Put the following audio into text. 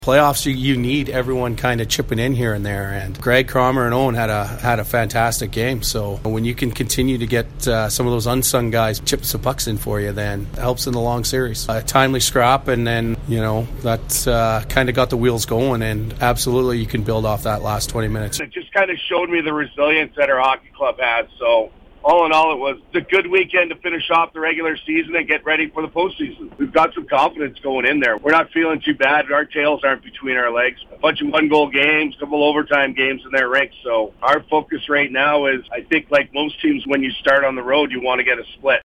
Playoffs, you need everyone kind of chipping in here and there, and Greg, Cromer, and Owen had a fantastic game. So when you can continue to get some of those unsung guys chip some pucks in for you, then it helps in the long series. A timely scrap, and then that kind of got the wheels going, and absolutely you can build off that last 20 minutes. It just kind of showed me the resilience that our hockey club has. So all in all, it was a good weekend to finish off the regular season and get ready for the postseason. We've got some confidence going in there. We're not feeling too bad. Our tails aren't between our legs. A bunch of one-goal games, a couple overtime games in their ranks. So our focus right now is, I think like most teams, when you start on the road, you want to get a split.